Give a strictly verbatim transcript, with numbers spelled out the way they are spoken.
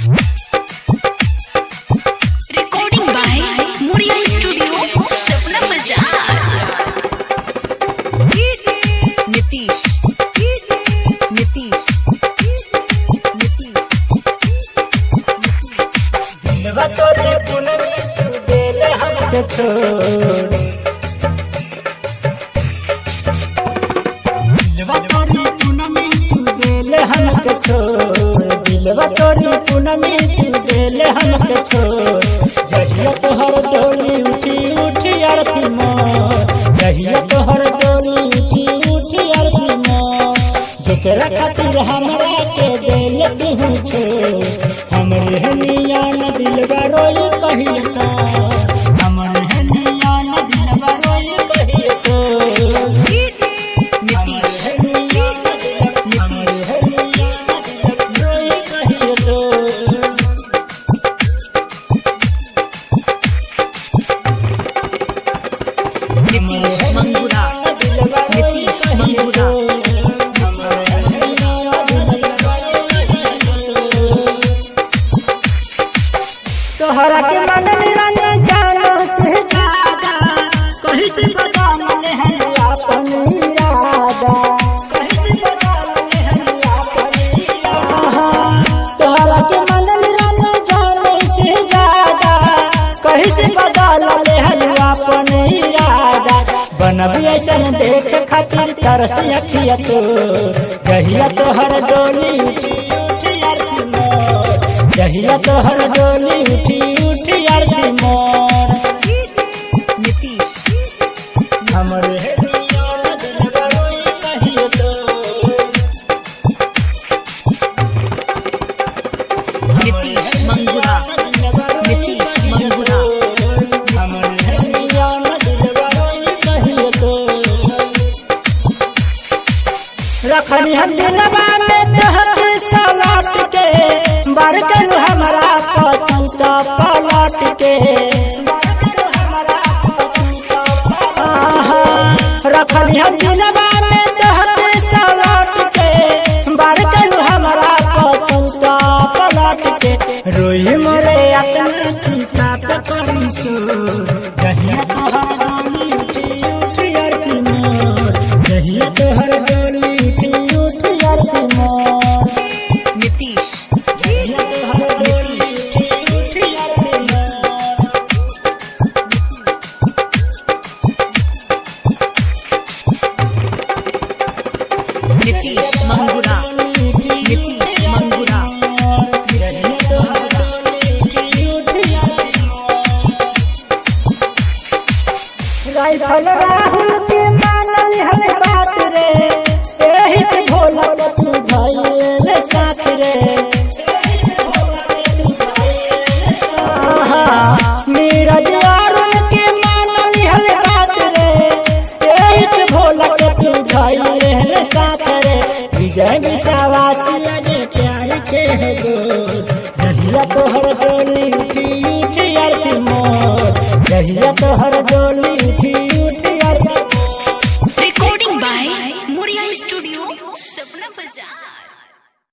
Recording by Moria Studio, Sapna Bazaar. Nitish, Nitish, दिलवा तोरे पुनमी तू देले हमके छोड़, दिलवा तोरे पुनमी तू देले हमके छोड़, दिलवा तोरे पुनमी तू देले हमके छोड़। जहिया तोहर डोली उठी उठी आरती मोर, जहिया तोहर डोली उठी उठी आरती मोर। जेकरा खातिर हमरा के देले तू छोड़, हमरे हनियान दिलवा रोई कहिए तो, हमरे हनियान दिलवा रोई कहिए तो। Nitish, हमरे हनियान दिलवा रोई कहिए तो। Nitish Mangura, Nitish Mangura. तोहरा के मन निराने जानो से ज्यादा, कहीं से बदल है अपन इरादा, कहीं से बदल है अपन इरादा। तोहरा के मन निराने जानो से ज्यादा, कहीं से बदल है अपन इरादा। बनबी ऐसन देख खातिर तरस अखिया तो, जहिया तोहर डोली उठी उठी आरती मोर, जहिया तोहर डोली उठी उठी आरती मोर। Nitish, हमरे हनियान दिलवा रोई कहिए तो, Nitish Mangura, Nitish Mangura. हमरे हनियान दिलवा रोई कहिए तो। रखनी हम दिलवा में तोहके सलाट के, बार करू हमरा पतंग पलट के। आहा, रखनी हम दिलवा में तोहके सलाट के, बार करू हमरा पतंग पलट के। रोई मोरे अपना चिता पे करी सो, जहिया तोहर डोली उठी उठी आरती मोर, जहिया तोहर डोली उठी उठी आरती मोर। Nitish, जहिया तोहर डोली उठी उठी आरती मोर। Nitish Mangura, Nitish Mangura. जहिया तोहर डोली उठी उठी आरती मोर। राइफल राहुल के मानल हर बात रे, एही से भोला के तू धइले साथ रे। आहा, नीरज अरुण के मानल हर बात रे, एही से भोला के तू धइले साथ रे। विजय विश्वासी लगे प्यार के गो, जहिया तोहर डोली उठी उठी आरती मोर, जहिया तोहर